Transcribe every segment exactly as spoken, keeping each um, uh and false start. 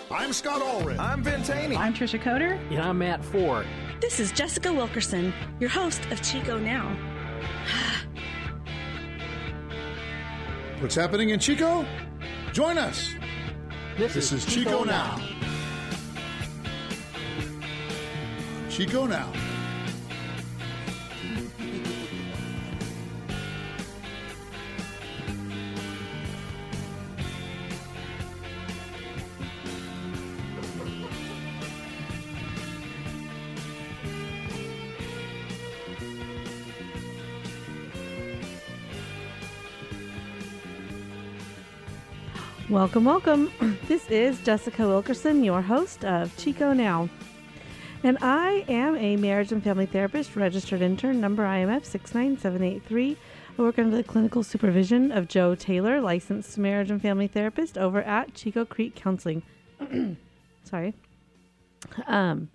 I'm Scott Allred. I'm Ben Taney. I'm Trisha Coder. And I'm Matt Ford. This is Jessica Wilkerson, your host of Chico Now. What's happening in Chico? Join us. This, this is, is Chico, Chico Now. Now. Chico Now. Welcome, welcome. This is Jessica Wilkerson, your host of Chico Now. And I am a marriage and family therapist, registered intern, number I M F six nine seven eight three. I work under the clinical supervision of Joe Taylor, licensed marriage and family therapist over at Chico Creek Counseling. Sorry. Um.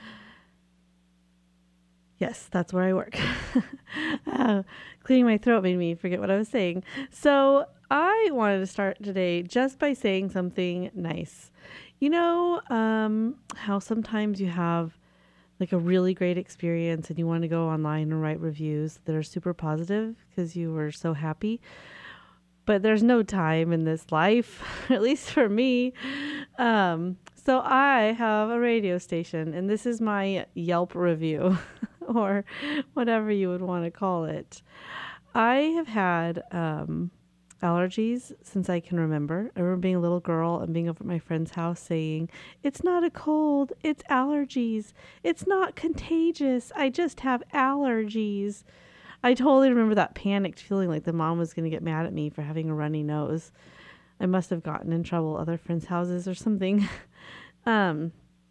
Yes, that's where I work. uh, clearing my throat made me forget what I was saying. So I wanted to start today just by saying something nice. You know um, how sometimes you have like a really great experience and you want to go online and write reviews that are super positive because you were so happy. But there's no time in this life, at least for me. Um, so I have a radio station, and this is my Yelp review, or whatever you would want to call it. I have had um, allergies since I can remember. I remember being a little girl and being over at my friend's house saying, "It's not a cold, it's allergies. It's not contagious. I just have allergies." I totally remember that panicked feeling like the mom was going to get mad at me for having a runny nose. I must have gotten in trouble at other friends' houses or something. um,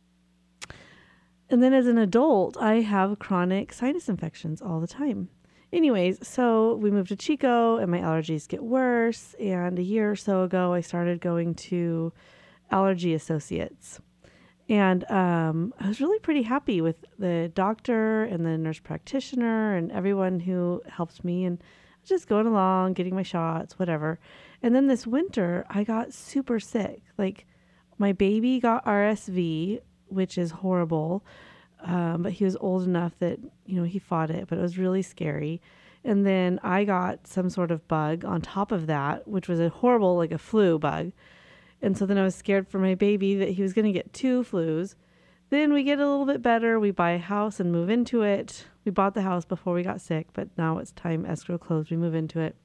and then as an adult, I have chronic sinus infections all the time. Anyways, so we moved to Chico and my allergies get worse. And a year or so ago, I started going to Allergy Associates. And um, I was really pretty happy with the doctor and the nurse practitioner and everyone who helped me. And I was just going along, getting my shots, whatever. And then this winter, I got super sick. Like, my baby got R S V, which is horrible. Um, but he was old enough that, you know, he fought it, but it was really scary. And then I got some sort of bug on top of that, which was a horrible, like a flu bug. And so then I was scared for my baby that he was going to get two flus. Then we get a little bit better. We buy a house and move into it. We bought the house before we got sick, but now it's time, escrow closed. We move into it.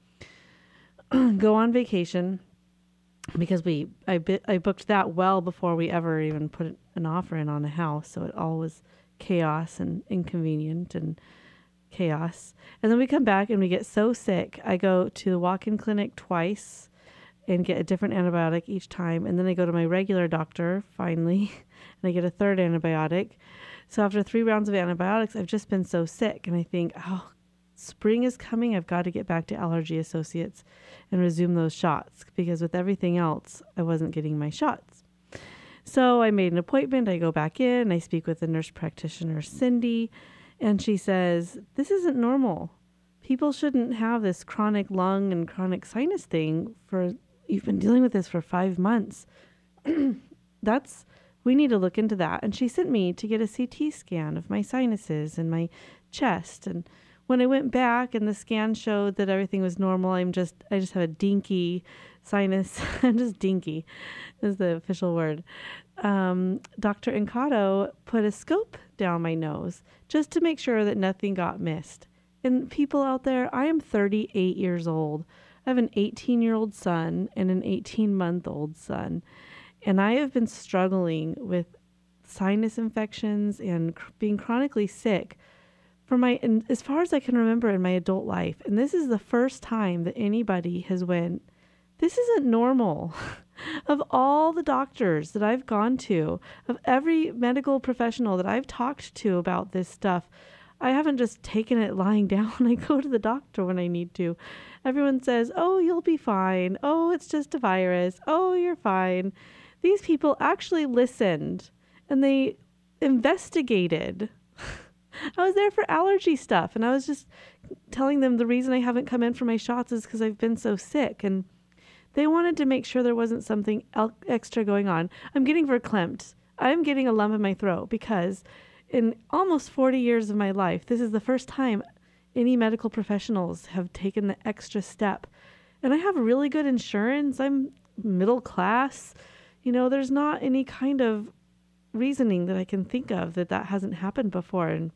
Go on vacation because we I, bi- I booked that well before we ever even put an offer in on a house. So it all was chaos and inconvenient and chaos. And then we come back and we get so sick. I go to the walk-in clinic twice and get a different antibiotic each time. And then I go to my regular doctor, finally, and I get a third antibiotic. So after three rounds of antibiotics, I've just been so sick. And I think, oh, spring is coming. I've got to get back to Allergy Associates and resume those shots. Because with everything else, I wasn't getting my shots. So I made an appointment. I go back in. I speak with the nurse practitioner, Cindy. And she says, this isn't normal. People shouldn't have this chronic lung and chronic sinus thing for... You've been dealing with this for five months. That's, we need to look into that. And she sent me to get a C T scan of my sinuses and my chest. And when I went back and the scan showed that everything was normal, I'm just, I just have a dinky sinus. I'm just dinky is the official word. Um, Doctor Incado put a scope down my nose just to make sure that nothing got missed. And people out there, I am thirty-eight years old. I have an eighteen-year-old son and an eighteen-month-old son, and I have been struggling with sinus infections and cr- being chronically sick for my, and as far as I can remember in my adult life. And this is the first time that anybody has went, this isn't normal. Of all the doctors that I've gone to, of every medical professional that I've talked to about this stuff, I haven't just taken it lying down. I go to the doctor when I need to. Everyone says, oh, you'll be fine. Oh, it's just a virus. Oh, you're fine. These people actually listened and they investigated. I was there for allergy stuff, and I was just telling them the reason I haven't come in for my shots is because I've been so sick. And They wanted to make sure there wasn't something el- extra going on. I'm getting verklempt. I'm getting a lump in my throat because in almost forty years of my life, this is the first time any medical professionals have taken the extra step. And I have really good insurance. I'm middle class. You know, there's not any kind of reasoning that I can think of that that hasn't happened before. And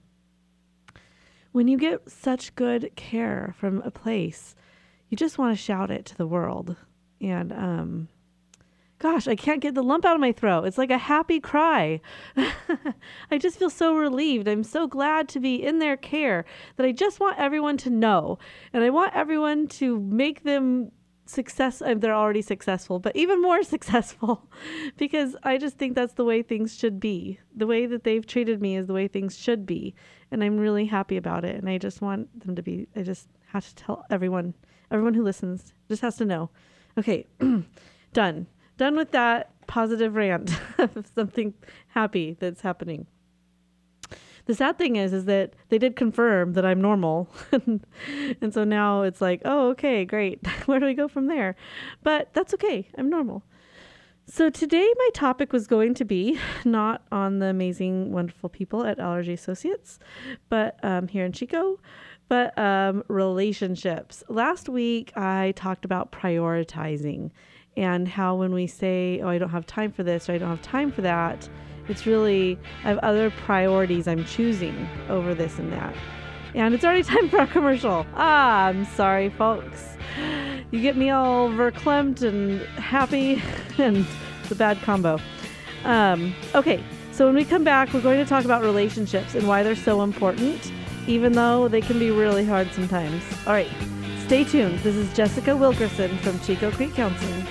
when you get such good care from a place, you just want to shout it to the world. And, um, gosh, I can't get the lump out of my throat. It's like a happy cry. I just feel so relieved. I'm so glad to be in their care that I just want everyone to know. And I want everyone to make them success. uh, They're already successful, but even more successful because I just think that's the way things should be. The way that they've treated me is the way things should be. And I'm really happy about it. And I just want them to be, I just have to tell everyone, everyone who listens just has to know. Okay, done. Done with that positive rant of something happy that's happening. The sad thing is, is that they did confirm that I'm normal. And so now it's like, oh, okay, great. Where do we go from there? But that's okay. I'm normal. So today my topic was going to be not on the amazing, wonderful people at Allergy Associates, but um, here in Chico, but um, relationships. Last week I talked about prioritizing and how when we say, oh, I don't have time for this or I don't have time for that, it's really, I have other priorities I'm choosing over this and that. And it's already time for our commercial. Ah, I'm sorry, folks. You get me all verklempt and happy, and it's a bad combo. Um, okay, so when we come back, we're going to talk about relationships and why they're so important, even though they can be really hard sometimes. All right, stay tuned. This is Jessica Wilkerson from Chico Creek Counseling.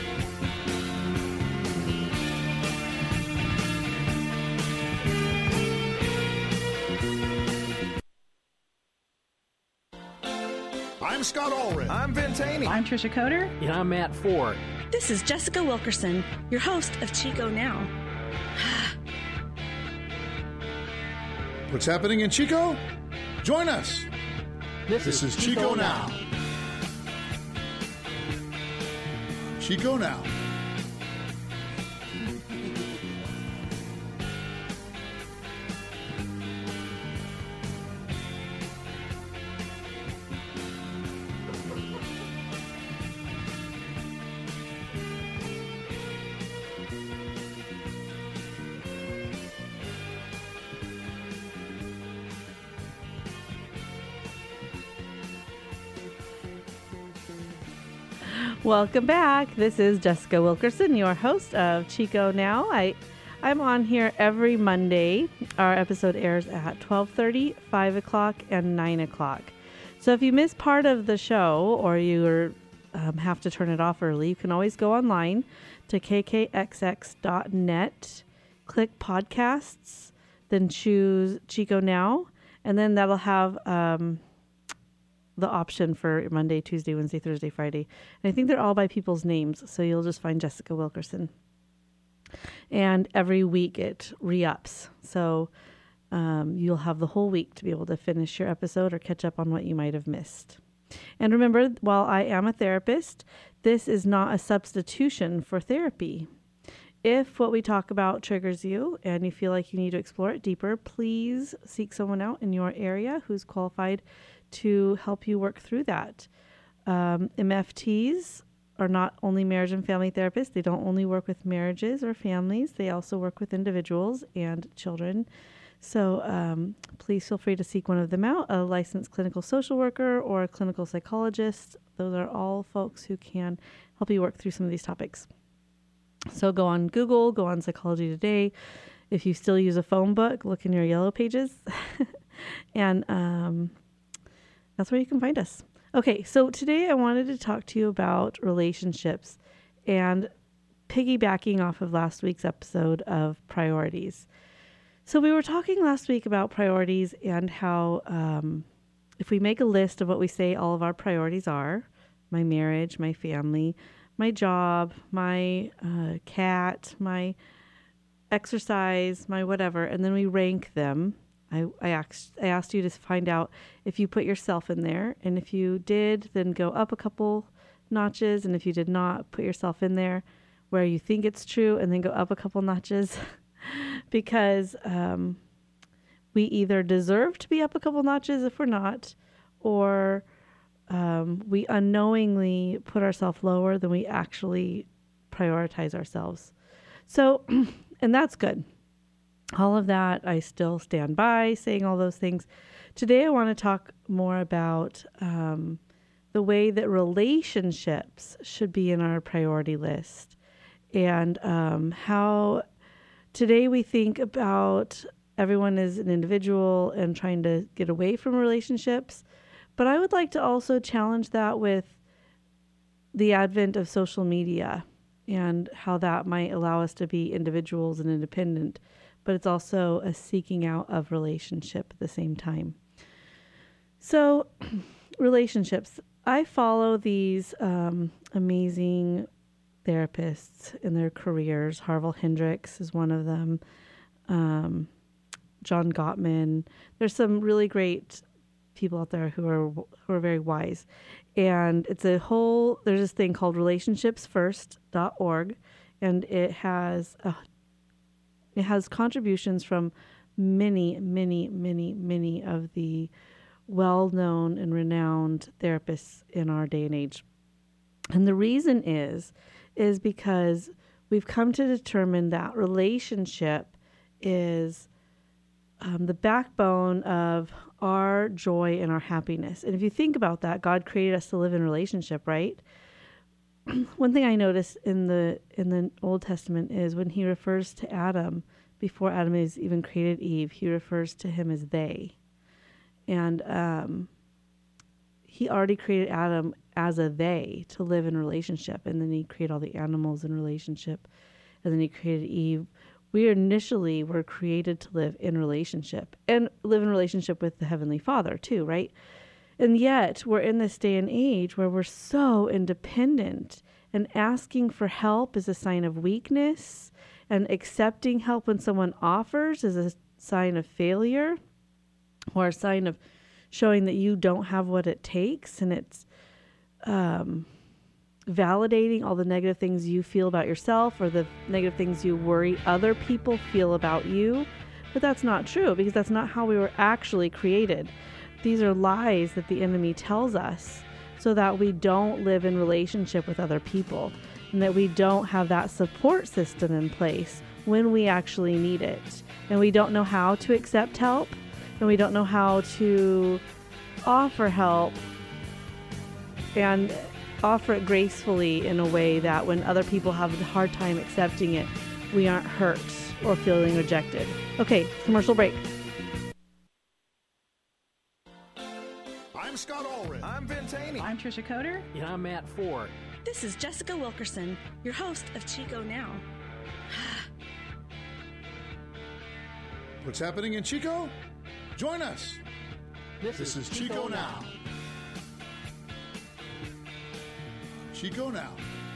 I'm Scott Allred. I'm Vin Taney. I'm Trisha Coder. And I'm Matt Ford. This is Jessica Wilkerson, your host of Chico Now. What's happening in Chico? Join us. This, This is Chico Now. Chico Now. Welcome back. This is Jessica Wilkerson, your host of Chico Now. I, I'm on here every Monday. Our episode airs at twelve thirty, five o'clock, and nine o'clock. So if you miss part of the show or you are, um, have to turn it off early, you can always go online to k k x x dot net, click podcasts, then choose Chico Now, and then that'll have... Um, the option for Monday, Tuesday, Wednesday, Thursday, Friday. And I think they're all by people's names. So you'll just find Jessica Wilkerson. And every week it re-ups. So um, you'll have the whole week to be able to finish your episode or catch up on what you might have missed. And remember, while I am a therapist, this is not a substitution for therapy. If what we talk about triggers you and you feel like you need to explore it deeper, please seek someone out in your area who's qualified to help you work through that. Um, M F Ts are not only marriage and family therapists. They don't only work with marriages or families. They also work with individuals and children. So um, please feel free to seek one of them out, a licensed clinical social worker or a clinical psychologist. Those are all folks who can help you work through some of these topics. So go on Google, go on Psychology Today. If you still use a phone book, look in your yellow pages. and um, that's where you can find us. Okay, so today I wanted to talk to you about relationships and piggybacking off of last week's episode of priorities. So we were talking last week about priorities and how um, if we make a list of what we say all of our priorities are, my marriage, my family, my job, my uh, cat, my exercise, my whatever, and then we rank them. I, I, asked, I asked you to find out if you put yourself in there, and if you did, then go up a couple notches. And if you did not, put yourself in there where you think it's true and then go up a couple notches because um, we either deserve to be up a couple notches if we're not, or um, we unknowingly put ourselves lower than we actually prioritize ourselves. So, and that's good. All of that, I still stand by saying all those things. Today, I want to talk more about um, the way that relationships should be in our priority list, and um, how today we think about everyone as an individual and trying to get away from relationships. But I would like to also challenge that with the advent of social media and how that might allow us to be individuals and independent, but it's also a seeking out of relationship at the same time. So, relationships. I follow these um, amazing therapists in their careers. Harville Hendricks is one of them. Um, John Gottman. There's some really great people out there who are who are very wise. And it's a whole, there's this thing called relationships first dot org, and it has a It has contributions from many, many, many, many of the well-known and renowned therapists in our day and age. And the reason is, is because we've come to determine that relationship is um, the backbone of our joy and our happiness. And if you think about that, God created us to live in relationship, right? One thing I noticed in the in the Old Testament is when he refers to Adam, before Adam is even created Eve, he refers to him as they. And um, he already created Adam as a they to live in relationship. And then he created all the animals in relationship. And then he created Eve. We initially were created to live in relationship and live in relationship with the Heavenly Father too, right? And yet we're in this day and age where we're so independent, and asking for help is a sign of weakness, and accepting help when someone offers is a sign of failure, or a sign of showing that you don't have what it takes. And it's um, validating all the negative things you feel about yourself, or the negative things you worry other people feel about you. But that's not true, because that's not how we were actually created. These are lies that the enemy tells us so that we don't live in relationship with other people, and that we don't have that support system in place when we actually need it. And we don't know how to accept help, and we don't know how to offer help and offer it gracefully in a way that when other people have a hard time accepting it, we aren't hurt or feeling rejected. Okay, commercial break. I'm Scott Allred. I'm Ben Taney. I'm Trisha Coder. And I'm Matt Ford. This is Jessica Wilkerson, your host of Chico Now. What's happening in Chico? Join us. This, This is Chico Now. Chico Now.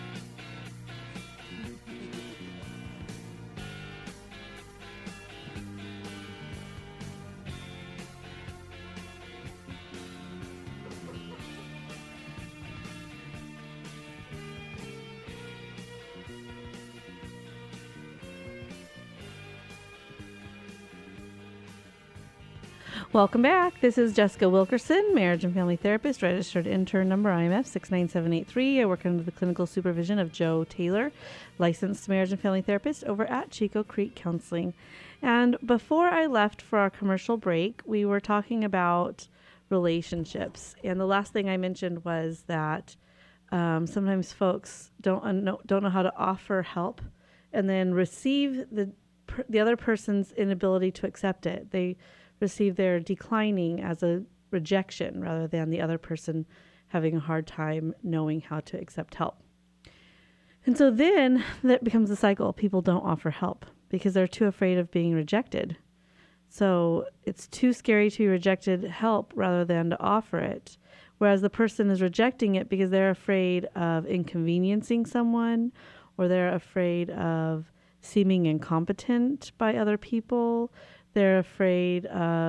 Welcome back. This is Jessica Wilkerson, marriage and family therapist, registered intern number I M F six nine seven eight three. I work under the clinical supervision of Joe Taylor, licensed marriage and family therapist over at Chico Creek Counseling. And before I left for our commercial break, we were talking about relationships. And the last thing I mentioned was that um, sometimes folks don't un- don't know how to offer help and then receive the per- the other person's inability to accept it. They receive their declining as a rejection rather than the other person having a hard time knowing how to accept help. And so then that becomes a cycle. People don't offer help because they're too afraid of being rejected. So it's too scary to be rejected help rather than to offer it. Whereas the person is rejecting it because they're afraid of inconveniencing someone, or they're afraid of seeming incompetent by other people. They're afraid of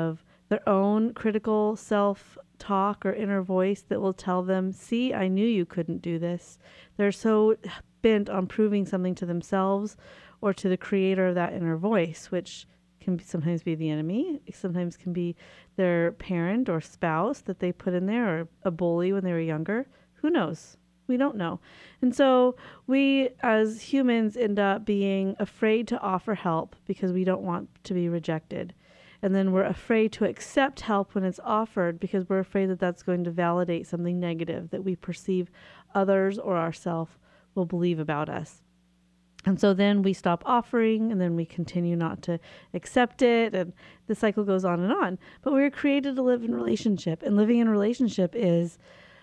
their own critical self-talk or inner voice that will tell them, see, I knew you couldn't do this. They're so bent on proving something to themselves or to the creator of that inner voice, which can sometimes be the enemy, sometimes can be their parent or spouse that they put in there, or a bully when they were younger. Who knows? We don't know. And so we as humans end up being afraid to offer help because we don't want to be rejected. And then we're afraid to accept help when it's offered because we're afraid that that's going to validate something negative that we perceive others or ourselves will believe about us. And so then we stop offering, and then we continue not to accept it, and the cycle goes on and on. But we were created to live in relationship, and living in relationship is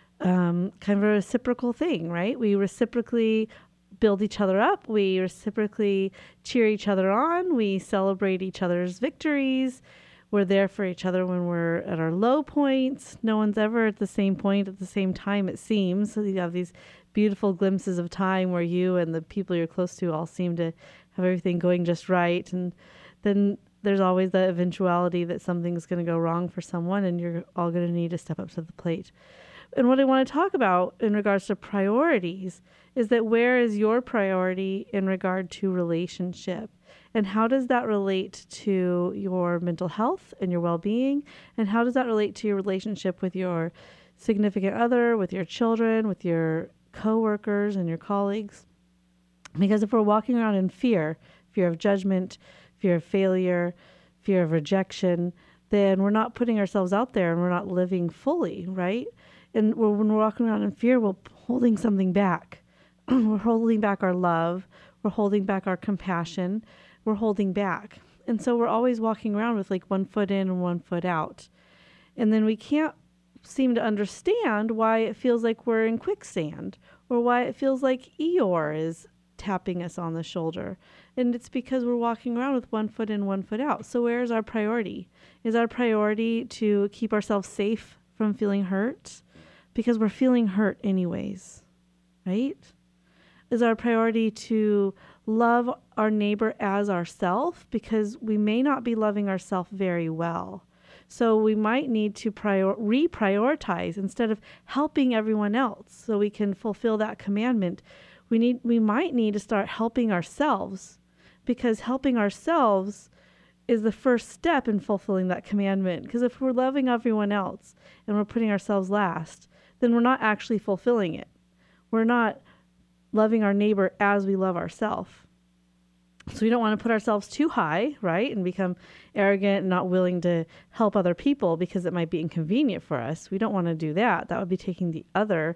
um, kind of a reciprocal thing, right? We reciprocally build each other up. We reciprocally cheer each other on. We celebrate each other's victories. We're there for each other when we're at our low points. No one's ever at the same point at the same time, it seems. So you have these beautiful glimpses of time where you and the people you're close to all seem to have everything going just right. And then there's always the eventuality that something's going to go wrong for someone and you're all going to need to step up to the plate. And what I want to talk about in regards to priorities is that where is your priority in regard to relationship? And how does that relate to your mental health and your well-being? And how does that relate to your relationship with your significant other, with your children, with your coworkers and your colleagues? Because if we're walking around in fear, fear of judgment, fear of failure, fear of rejection, then we're not putting ourselves out there and we're not living fully, right? And we're, when we're walking around in fear, we're holding something back. We're holding back our love. We're holding back our compassion. We're holding back. And so we're always walking around with like one foot in and one foot out. And then we can't seem to understand why it feels like we're in quicksand or why it feels like Eeyore is tapping us on the shoulder. And it's because we're walking around with one foot in, one foot out. So where is our priority? Is our priority to keep ourselves safe from feeling hurt? Because we're feeling hurt anyways, right? Is our priority to love our neighbor as ourself? Because we may not be loving ourselves very well. So we might need to prior- reprioritize instead of helping everyone else so we can fulfill that commandment. We need, we might need to start helping ourselves, because helping ourselves is the first step in fulfilling that commandment. Because if we're loving everyone else and we're putting ourselves last, then we're not actually fulfilling it. We're not loving our neighbor as we love ourselves. So we don't want to put ourselves too high, right? And become arrogant and not willing to help other people because it might be inconvenient for us. We don't want to do that. That would be taking the other,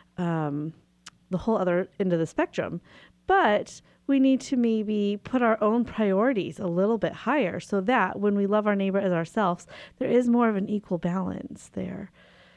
um, the whole other end of the spectrum. But we need to maybe put our own priorities a little bit higher so that when we love our neighbor as ourselves, there is more of an equal balance there.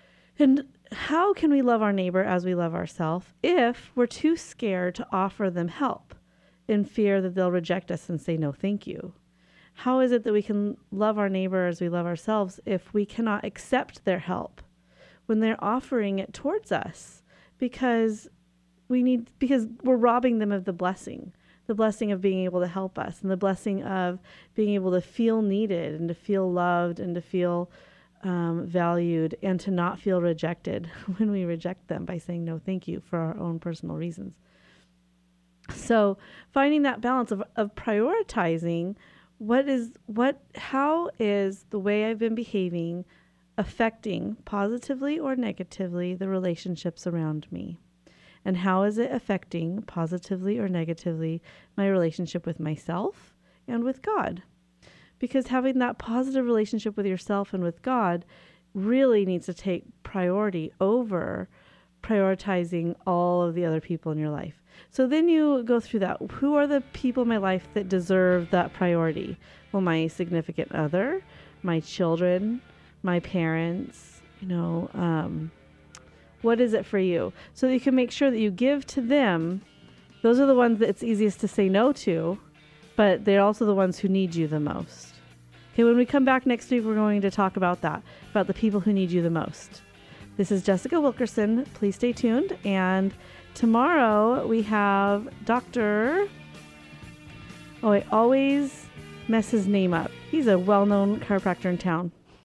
And how can we love our neighbor as we love ourselves if we're too scared to offer them help in fear that they'll reject us and say, no, thank you? How is it that we can love our neighbor as we love ourselves if we cannot accept their help when they're offering it towards us? Because we need, because we're robbing them of the blessing, the blessing of being able to help us and the blessing of being able to feel needed and to feel loved and to feel Um, valued and to not feel rejected when we reject them by saying no thank you for our own personal reasons. So finding that balance of, of prioritizing what is what how is the way I've been behaving affecting positively or negatively the relationships around me, and how is it affecting positively or negatively my relationship with myself and with God. Because having that positive relationship with yourself and with God really needs to take priority over prioritizing all of the other people in your life. So then you go through that. Who are the people in my life that deserve that priority? Well, my significant other, my children, my parents, you know, um, what is it for you? So that you can make sure that you give to them. Those are the ones that it's easiest to say no to, but they're also the ones who need you the most. Okay, when we come back next week, we're going to talk about that, about the people who need you the most. This is Jessica Wilkerson. Please stay tuned. And tomorrow we have Doctor Oh, I always mess his name up. He's a well-known chiropractor in town.